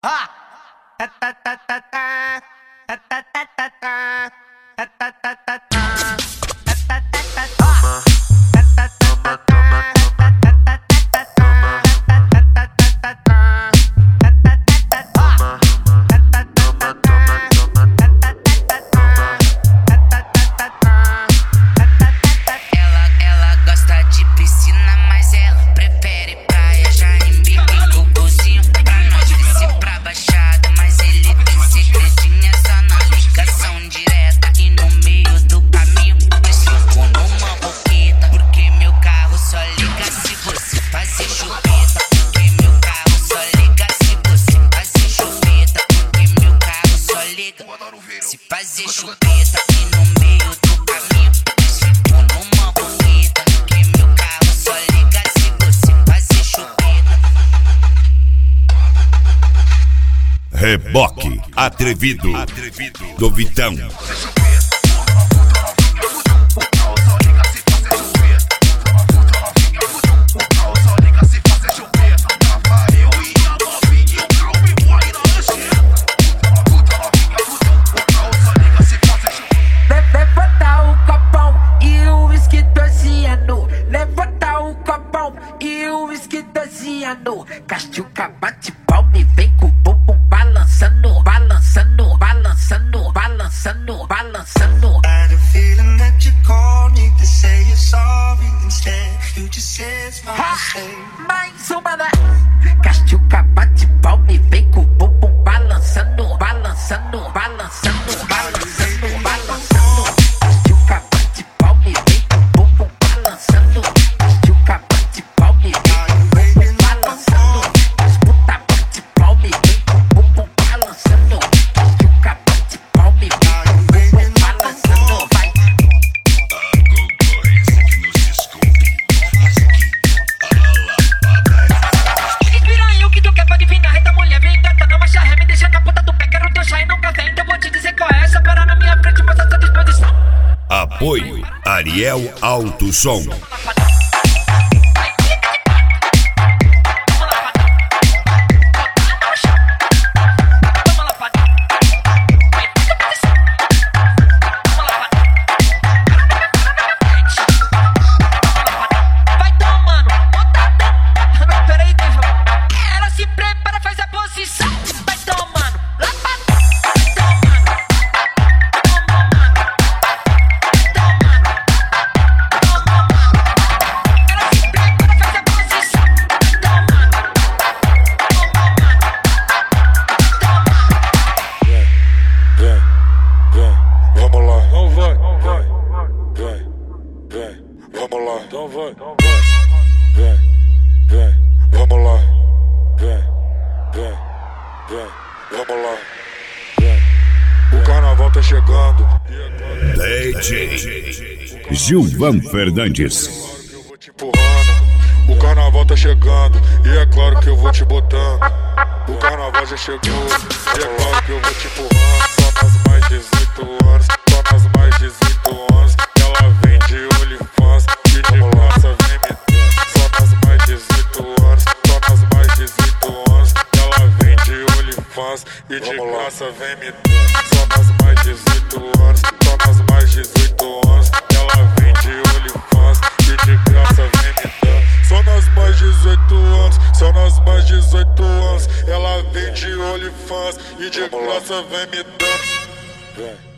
Ela gosta de piscina, mas ela prefere praia. Já embica em cocôzinho pra nós descer pra baixada. Mas ele tem segredinho, é só na ligação direta. E no meio do caminho nós ficou numa boqueta. Porque meu carro só liga se você fazer chupeta. Porque meu carro só liga se você fazer chupeta. Porque meu carro só liga se fazer chupeta. E no meio do caminho nós ficou numa boqueta. Porque meu carro só liga se você fazer chupeta. Reboque atrevido do Vitão. Levanta o copão e o uísque torciano. Levanta o copão e o uísque torciano. Castiuca bate palma e vem com o bumbum balançando, balançando, balançando, balançando, balançando. I had a feeling that you called me to say you're sorry. Instead, you just said it's my mistake. Mais uma da Castiuca bate palma e vem com o bumbum balançando, balançando, balançando, balançando, balançando. Castiuca bate palma e vem com o bumbum balançando. Castiuca bate palma e vem com o bumbum balançando. As puta bate palma e vem com o bumbum balançando. Castiuca bate palma e vem com o bumbum balançando. Vai. Inspira aí o que tu quer pra adivinhar. Reta mulher, vem gata, não marcha ré. Me deixa na ponta do pé, quero teu chá e não café. Então vou te dizer qual é essa. Para na minha frente, mostra essa disposição. Apoio Ariel Alto Som. Vai tomando, bota. Peraí, ela se prepara, faz a posição. Vai tomando, lá pra trás. Vai tomando, toma, mano. Vai tomando, toma, mano. Ela se prepara, faz a posição. Vai tomando, toma, mano. Vamos lá, então vai, vamos lá, então vai, vamos lá, vamos lá, o carnaval tá chegando. DJ Gilvan Fernandes. Eu vou te empurrando, o carnaval tá chegando e é claro que eu vou te botando. O carnaval já chegou e é claro que eu vou te empurrando. Só nas mais 18 anos, só nas mais 18 anos. Ela vem de OnlyFans e de graça vem me dar. Só nas mais 18 anos, só nas mais 18 anos. Ela vem de OnlyFans e de graça vem me dar. Só nas mais 18 anos, só nas mais 18 anos. Ela vem de OnlyFans e de graça vem me dar. Só nas mais 18 anos, só nas mais 18 anos. Ela vem de OnlyFans e de graça vem me dar.